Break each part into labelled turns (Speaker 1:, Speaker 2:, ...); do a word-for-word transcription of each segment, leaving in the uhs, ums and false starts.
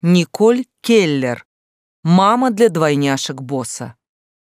Speaker 1: Николь Келлер, мама для двойняшек босса.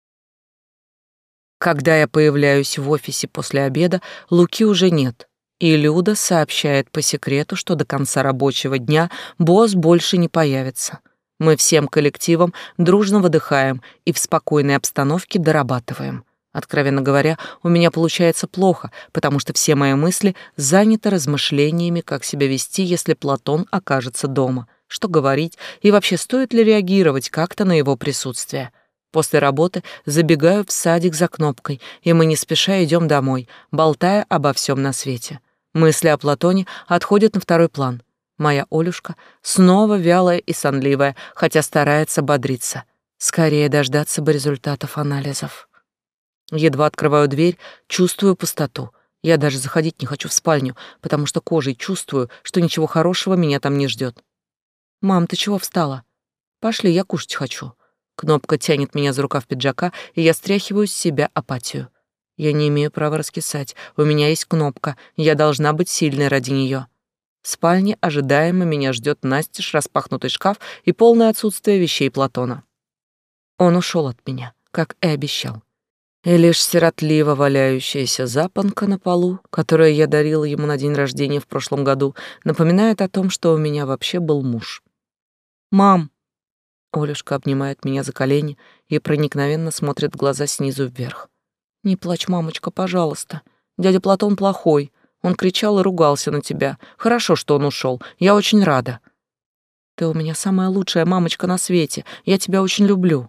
Speaker 1: Когда я появляюсь в офисе после обеда, Луки уже нет, и Люда сообщает по секрету, что до конца рабочего дня босс больше не появится. Мы всем коллективом дружно выдыхаем и в спокойной обстановке дорабатываем. Откровенно говоря, у меня получается плохо, потому что все мои мысли заняты размышлениями, как себя вести, если Платон окажется дома, что говорить и вообще стоит ли реагировать как-то на его присутствие. После работы забегаю в садик за Кнопкой, и мы не спеша идем домой, болтая обо всем на свете. Мысли о Платоне отходят на второй план. Моя Олюшка снова вялая и сонливая, хотя старается бодриться. Скорее дождаться бы результатов анализов. Едва открываю дверь, чувствую пустоту. Я даже заходить не хочу в спальню, потому что кожей чувствую, что ничего хорошего меня там не ждет. «Мам, ты чего встала? Пошли, я кушать хочу». Кнопка тянет меня за рукав пиджака, и я стряхиваю с себя апатию. Я не имею права раскисать. У меня есть Кнопка. Я должна быть сильной ради нее. В спальне ожидаемо меня ждет настежь распахнутый шкаф и полное отсутствие вещей Платона. Он ушел от меня, как и обещал. И лишь сиротливо валяющаяся запонка на полу, которую я дарила ему на день рождения в прошлом году, напоминает о том, что у меня вообще был муж. «Мам!» Олюшка обнимает меня за колени и проникновенно смотрит в глаза снизу вверх. «Не плачь, мамочка, пожалуйста. Дядя Платон плохой. Он кричал и ругался на тебя. Хорошо, что он ушел. Я очень рада. Ты у меня самая лучшая мамочка на свете. Я тебя очень люблю».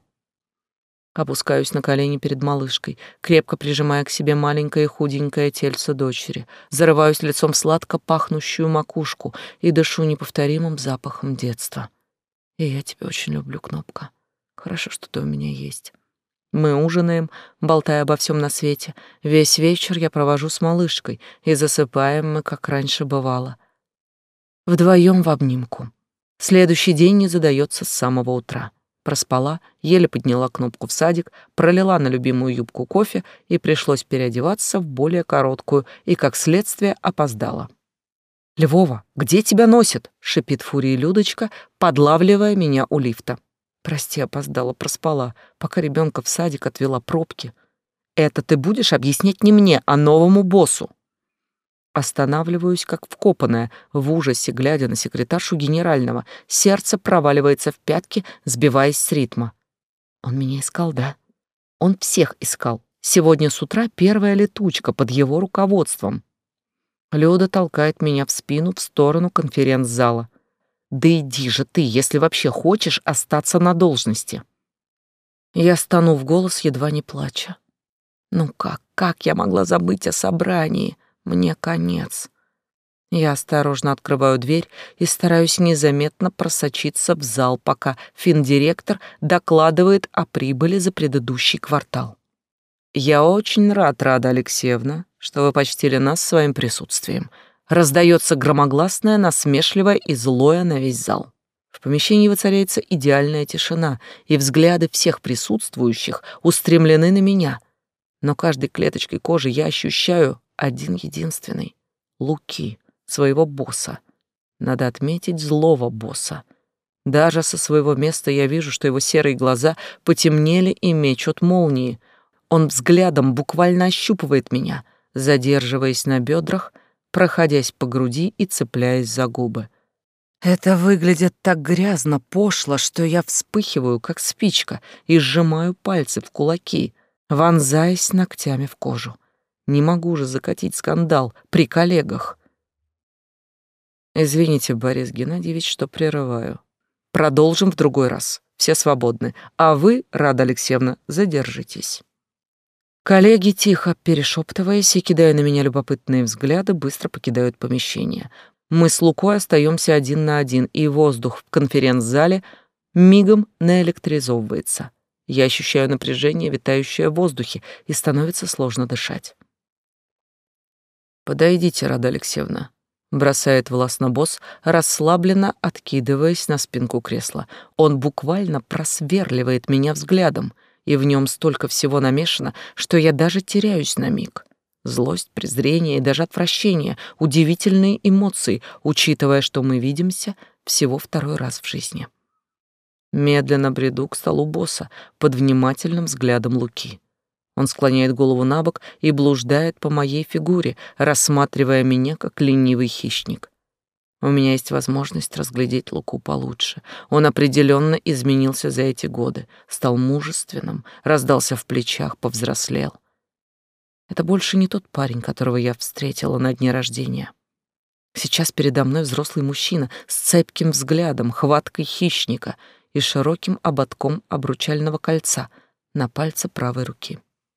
Speaker 1: Опускаюсь на колени перед малышкой, крепко прижимая к себе маленькое худенькое тельце дочери. Зарываюсь лицом в сладко пахнущую макушку и дышу неповторимым запахом детства. И я тебя очень люблю, Кнопка. Хорошо, что ты у меня есть. Мы ужинаем, болтая обо всем на свете. Весь вечер я провожу с малышкой, и засыпаем мы, как раньше бывало. Вдвоем в обнимку. Следующий день не задается с самого утра. Проспала, еле подняла Кнопку в садик, пролила на любимую юбку кофе и пришлось переодеваться в более короткую и, как следствие, опоздала. «Львова, где тебя носит?» — шипит фурией Людочка, подлавливая меня у лифта. «Прости, опоздала, проспала, пока ребенка в садик отвела пробки. Это ты будешь объяснять не мне, а новому боссу». Останавливаюсь, как вкопанная, в ужасе, глядя на секретаршу генерального. Сердце проваливается в пятки, сбиваясь с ритма. Он меня искал, да? Он всех искал. Сегодня с утра первая летучка под его руководством. Люда толкает меня в спину в сторону конференц-зала. «Да иди же ты, если вообще хочешь остаться на должности». Я стану в голос, едва не плача. Ну как, как я могла забыть о собрании? Мне конец. Я осторожно открываю дверь и стараюсь незаметно просочиться в зал, пока финдиректор докладывает о прибыли за предыдущий квартал. «Я очень рад, Рада Алексеевна, что вы почтили нас своим присутствием». Раздается громогласное, насмешливое и злое на весь зал. В помещении воцаряется идеальная тишина, и взгляды всех присутствующих устремлены на меня. Но каждой клеточкой кожи я ощущаю один единственный — Луки, своего босса. Надо отметить злого босса. Даже со своего места я вижу, что его серые глаза потемнели и мечут молнии. Он взглядом буквально ощупывает меня, задерживаясь на бедрах, проходясь по груди и цепляясь за губы. Это выглядит так грязно, пошло, что я вспыхиваю, как спичка, и сжимаю пальцы в кулаки, вонзаясь ногтями в кожу. Не могу же закатить скандал при коллегах. Извините, Борис Геннадьевич, что прерываю. Продолжим в другой раз. Все свободны. А вы, Рада Алексеевна, задержитесь. Коллеги, тихо перешептываясь и кидая на меня любопытные взгляды, быстро покидают помещение. Мы с Лукой остаемся один на один, и воздух в конференц-зале мигом наэлектризовывается. Я ощущаю напряжение, витающее в воздухе, и становится сложно дышать. «Подойдите, Рада Алексеевна», — бросает властно босс, расслабленно откидываясь на спинку кресла. Он буквально просверливает меня взглядом, и в нем столько всего намешано, что я даже теряюсь на миг. Злость, презрение и даже отвращение — удивительные эмоции, учитывая, что мы видимся всего второй раз в жизни. Медленно бреду к столу босса под внимательным взглядом Луки. Он склоняет голову на бок и блуждает по моей фигуре, рассматривая меня как ленивый хищник. У меня есть возможность разглядеть Луку получше. Он определенно изменился за эти годы, стал мужественным, раздался в плечах, повзрослел. Это больше не тот парень, которого я встретила на дне рождения. Сейчас передо мной взрослый мужчина с цепким взглядом, хваткой хищника и широким ободком обручального кольца на пальце правой руки.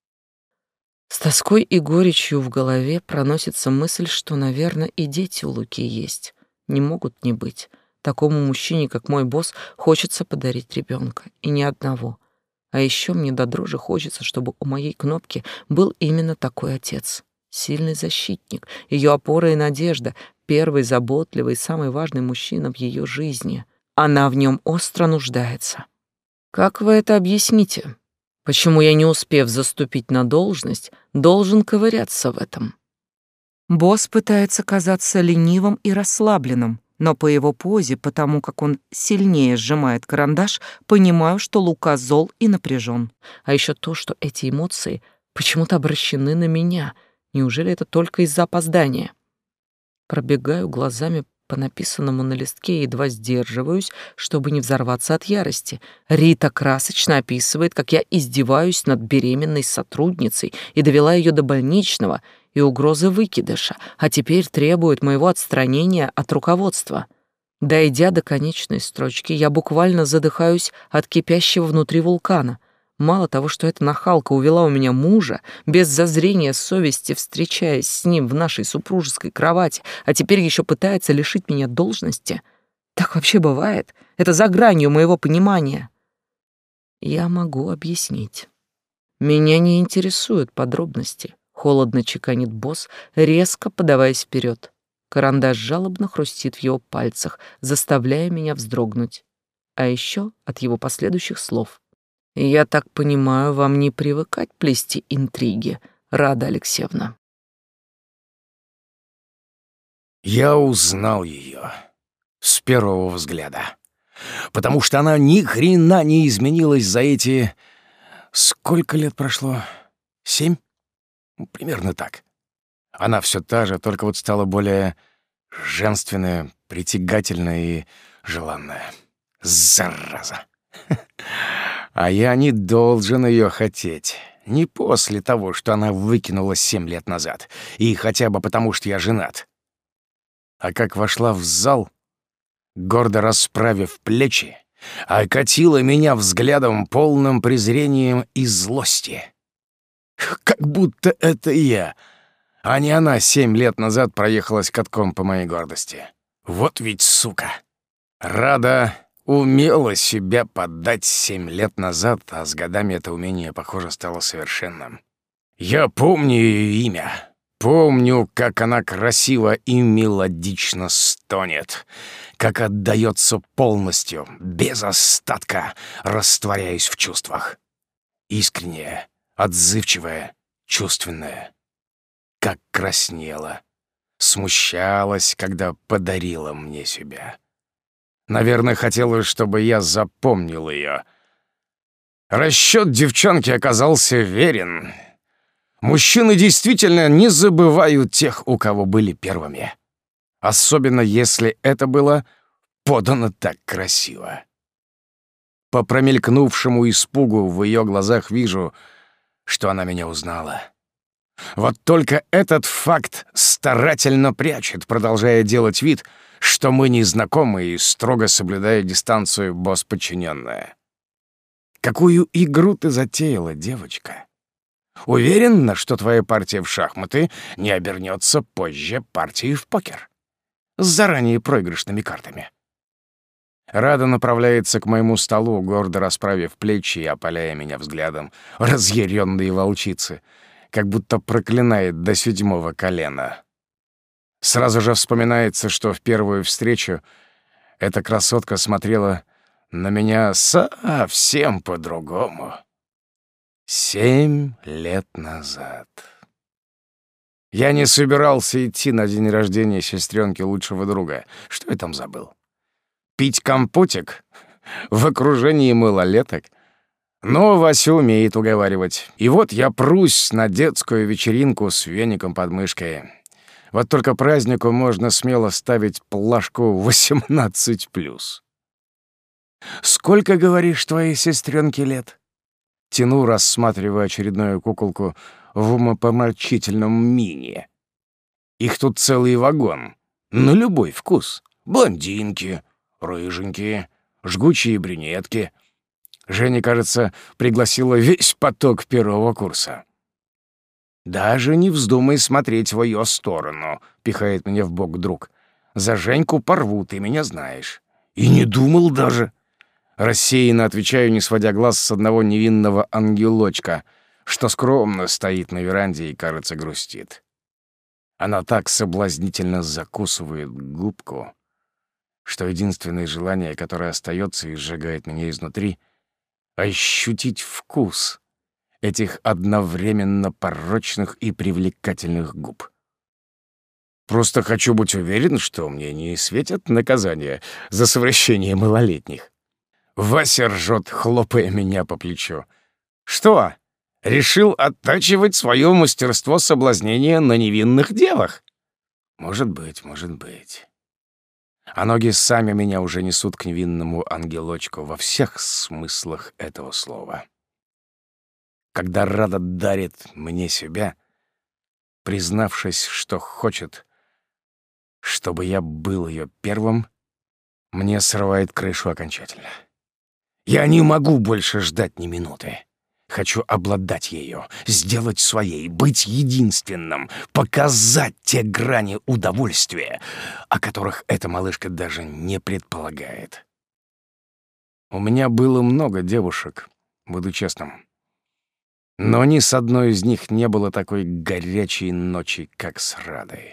Speaker 1: С тоской и горечью в голове проносится мысль, что, наверное, и дети у Луки есть. Не могут не быть. Такому мужчине, как мой босс, хочется подарить ребенка, и ни одного. А еще мне до дрожи хочется, чтобы у моей Кнопки был именно такой отец. Сильный защитник, ее опора и надежда, первый заботливый, самый важный мужчина в ее жизни. Она в нем остро нуждается. Как вы это объясните? Почему я, не успев заступить на должность, должен ковыряться в этом?
Speaker 2: Босс пытается казаться ленивым и расслабленным, но по его позе, потому как он сильнее сжимает карандаш, понимаю, что Лука зол и напряжен.
Speaker 1: А еще то, что эти эмоции почему-то обращены на меня. Неужели это только из-за опоздания? Пробегаю глазами по написанному на листке и едва сдерживаюсь, чтобы не взорваться от ярости. Рита красочно описывает, как я издеваюсь над беременной сотрудницей и довела ее до больничного и угрозы выкидыша, а теперь требует моего отстранения от руководства. Дойдя до конечной строчки, я буквально задыхаюсь от кипящего внутри вулкана. Мало того, что эта нахалка увела у меня мужа, без зазрения совести встречаясь с ним в нашей супружеской кровати, а теперь еще пытается лишить меня должности. Так вообще бывает? Это за гранью моего понимания. Я могу объяснить. Меня не интересуют подробности. Холодно чеканит босс, резко подаваясь вперед. Карандаш жалобно хрустит в его пальцах, заставляя меня вздрогнуть. А еще от его последующих слов. «Я так понимаю, вам не привыкать плести интриги, Рада Алексеевна?»
Speaker 3: Я узнал ее с первого взгляда, потому что она ни хрена не изменилась за эти... Сколько лет прошло? Семь? Примерно так. Она все та же, только вот стала более женственная, притягательная и желанная. Зараза! А я не должен ее хотеть. Не после того, что она выкинула семь лет назад. И хотя бы потому, что я женат. А как вошла в зал, гордо расправив плечи, окатила меня взглядом, полным презрением и злости. Как будто это я, а не она семь лет назад проехалась катком по моей гордости. Вот ведь сука! Рада умела себя поддать семь лет назад, а с годами это умение, похоже, стало совершенным. Я помню ее имя. Помню, как она красиво и мелодично стонет, как отдается полностью, без остатка, растворяясь в чувствах. Искренняя, отзывчивая, чувственная. Как краснела, смущалась, когда подарила мне себя. Наверное, хотела, чтобы я запомнил ее. Расчет девчонки оказался верен. Мужчины действительно не забывают тех, у кого были первыми. Особенно, если это было подано так красиво. По промелькнувшему испугу в ее глазах вижу, что она меня узнала. Вот только этот факт старательно прячет, продолжая делать вид, что мы не знакомы и строго соблюдая дистанцию босс-подчиненная. Какую игру ты затеяла, девочка? Уверена, что твоя партия в шахматы не обернется позже партией в покер? С заранее проигрышными картами. Рада направляется к моему столу, гордо расправив плечи и опаляя меня взглядом разъяренной волчицы, как будто проклинает до седьмого колена. Сразу же вспоминается, что в первую встречу эта красотка смотрела на меня совсем по-другому. Семь лет назад. Я не собирался идти на день рождения сестренки лучшего друга. Что я там забыл? Пить компотик? в окружении малолеток. Но Вася умеет уговаривать. И вот я прусь на детскую вечеринку с веником под мышкой. Вот только празднику можно смело ставить плашку восемнадцать плюс. «Сколько, говоришь, твоей сестренке лет?» Тяну, рассматривая очередную куколку в умопомрачительном мини. Их тут целый вагон. На любой вкус. Блондинки, рыженькие, жгучие брюнетки. Женя, кажется, пригласила весь поток первого курса. «Даже не вздумай смотреть в ее сторону», — пихает меня в бок друг. «За Женьку порву, ты меня знаешь». «И не думал даже». Рассеянно отвечаю, не сводя глаз с одного невинного ангелочка, что скромно стоит на веранде и, кажется, грустит. Она так соблазнительно закусывает губку, что единственное желание, которое остается и сжигает меня изнутри — ощутить вкус этих одновременно порочных и привлекательных губ. Просто хочу быть уверен, что мне не светят наказания за совращение малолетних. Вася ржет, хлопая меня по плечу. «Что, решил оттачивать свое мастерство соблазнения на невинных девах?» «Может быть, может быть». А ноги сами меня уже несут к невинному ангелочку во всех смыслах этого слова. Когда Рада дарит мне себя, признавшись, что хочет, чтобы я был ее первым, мне срывает крышу окончательно. Я не могу больше ждать ни минуты. Хочу обладать ею, сделать своей, быть единственным, показать те грани удовольствия, о которых эта малышка даже не предполагает. У меня было много девушек, буду честным. Но ни с одной из них не было такой горячей ночи, как с Радой.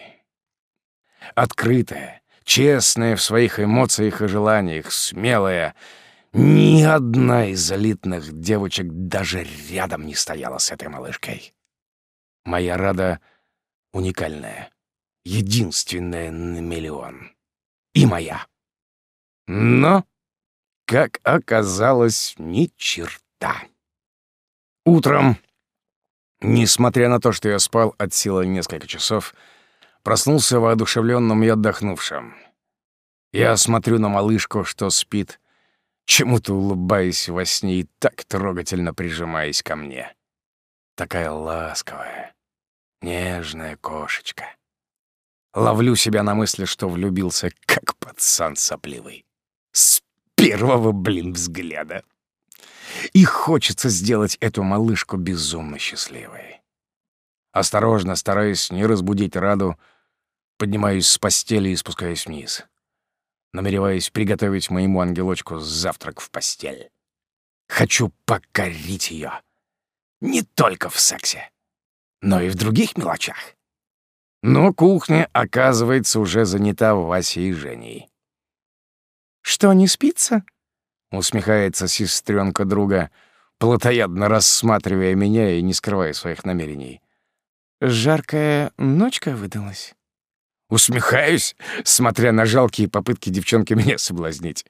Speaker 3: Открытая, честная в своих эмоциях и желаниях, смелая. Ни одна из элитных девочек даже рядом не стояла с этой малышкой. Моя Рада уникальная, единственная на миллион. И моя. Но, как оказалось, ни черта. Утром, несмотря на то, что я спал от силы несколько часов, проснулся воодушевленным и отдохнувшим. Я смотрю на малышку, что спит, чему-то улыбаясь во сне и так трогательно прижимаясь ко мне. Такая ласковая, нежная кошечка. Ловлю себя на мысли, что влюбился, как пацан сопливый. С первого, блин, взгляда. И хочется сделать эту малышку безумно счастливой. Осторожно, стараясь не разбудить Раду, поднимаюсь с постели и спускаюсь вниз, намереваясь приготовить моему ангелочку завтрак в постель. Хочу покорить ее не только в сексе, но и в других мелочах. Но кухня, оказывается, уже занята Васей и Женей. «Что, не спится?» — усмехается сестренка друга, плотоядно рассматривая меня и не скрывая своих намерений. «Жаркая ночка выдалась?» Усмехаюсь, смотря на жалкие попытки девчонки меня соблазнить.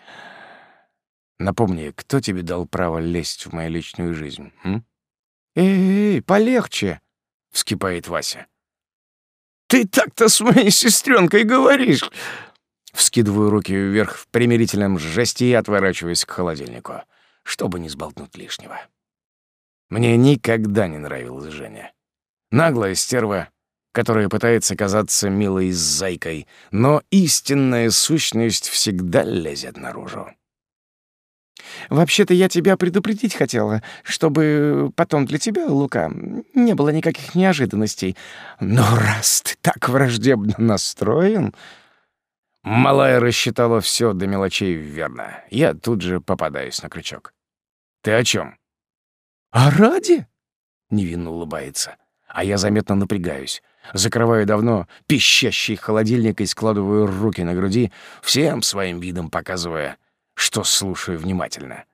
Speaker 3: Напомни, кто тебе дал право лезть в мою личную жизнь, м? «Эй, полегче!» — вскипает Вася. «Ты так-то с моей сестренкой говоришь!» Вскидываю руки вверх в примирительном жесте и отворачиваюсь к холодильнику, чтобы не сболтнуть лишнего. Мне никогда не нравилась Женя. Наглая стерва, которая пытается казаться милой зайкой, но истинная сущность всегда лезет наружу. «Вообще-то я тебя предупредить хотела, чтобы потом для тебя, Лука, не было никаких неожиданностей. Но раз ты так враждебно настроен...» Малая рассчитала все до мелочей верно. Я тут же попадаюсь на крючок. «Ты о чем?» «О Раде?» — невинно улыбается. А я заметно напрягаюсь. Закрываю давно пищащий холодильник и складываю руки на груди, всем своим видом показывая, что слушаю внимательно.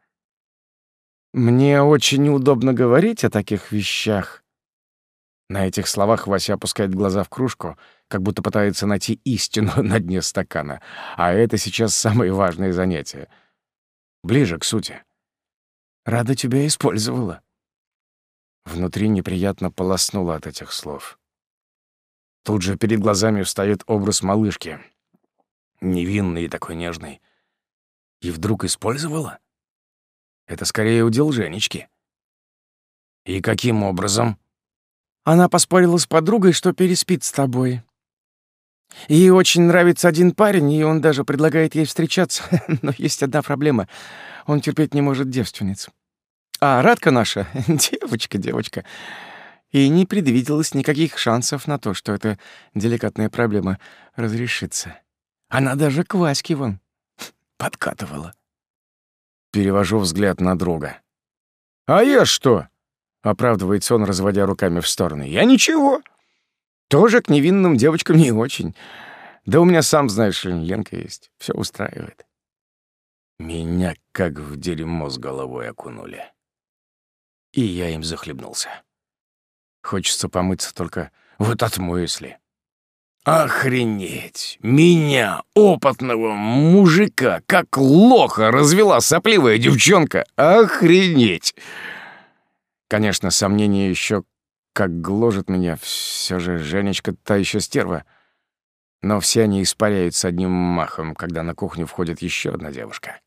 Speaker 3: «Мне очень неудобно говорить о таких вещах». На этих словах Вася опускает глаза в кружку, как будто пытается найти истину на дне стакана. А это сейчас самое важное занятие. Ближе к сути. Рада тебя использовала. Внутри неприятно полоснуло от этих слов. Тут же перед глазами встаёт образ малышки. Невинный и такой нежный. И вдруг использовала? Это скорее удел Женечки. И каким образом?
Speaker 4: Она поспорила с подругой, что переспит с тобой. Ей очень нравится один парень, и он даже предлагает ей встречаться. Но есть одна проблема. Он терпеть не может девственниц. А Радка наша — девочка, девочка. И не предвиделось никаких шансов на то, что эта деликатная проблема разрешится. Она даже к Ваське вон подкатывала.
Speaker 3: Перевожу взгляд на друга. «А я что?» — оправдывается он, разводя руками в стороны. «Я ничего. Тоже к невинным девочкам не очень. Да у меня, сам знаешь, Ленка есть. Все устраивает». Меня как в дерьмо с головой окунули. И я им захлебнулся. Хочется помыться только вот от мысли. Охренеть! Меня, опытного мужика, как лоха развела сопливая девчонка! Охренеть! Конечно, сомнения еще как гложет меня. Все же Женечка та еще стерва. Но все они испаряются одним махом, когда на кухню входит еще одна девушка.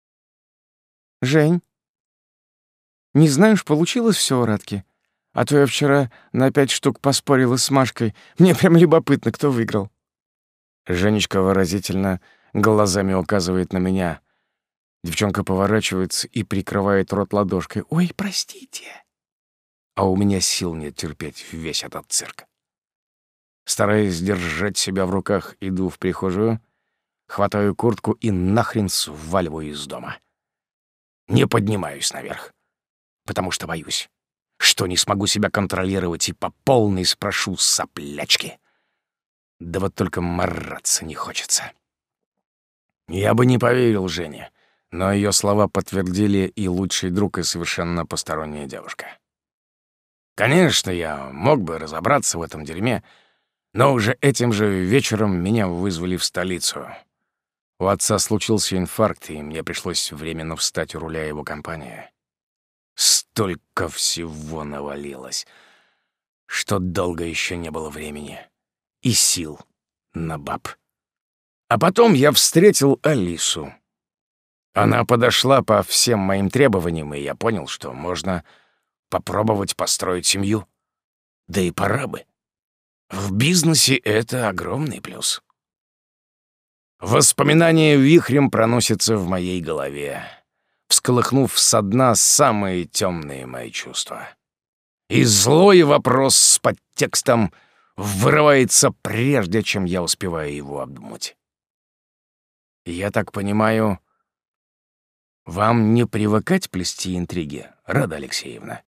Speaker 4: Жень, не знаешь, получилось все у Радки? А то я вчера на пять штук поспорила с Машкой. Мне прям любопытно, кто выиграл.
Speaker 3: Женечка выразительно глазами указывает на меня. Девчонка поворачивается и прикрывает рот ладошкой. «Ой, простите!» А у меня сил нет терпеть весь этот цирк. Стараясь держать себя в руках, иду в прихожую, хватаю куртку и нахрен сваливаю из дома. Не поднимаюсь наверх, потому что боюсь, что не смогу себя контролировать и по полной спрошу соплячки. Да вот только мараться не хочется. Я бы не поверил Жене, но ее слова подтвердили и лучший друг, и совершенно посторонняя девушка. Конечно, я мог бы разобраться в этом дерьме, но уже этим же вечером меня вызвали в столицу. У отца случился инфаркт, и мне пришлось временно встать у руля его компании. Столько всего навалилось, что долго еще не было времени и сил на баб. А потом я встретил Алису. Она подошла по всем моим требованиям, и я понял, что можно попробовать построить семью. Да и пора бы. В бизнесе это огромный плюс. Воспоминания вихрем проносятся в моей голове, всколыхнув со дна самые темные мои чувства. И злой вопрос с подтекстом вырывается, прежде чем я успеваю его обдумать. Я так понимаю, вам не привыкать плести интриги, Рада Алексеевна?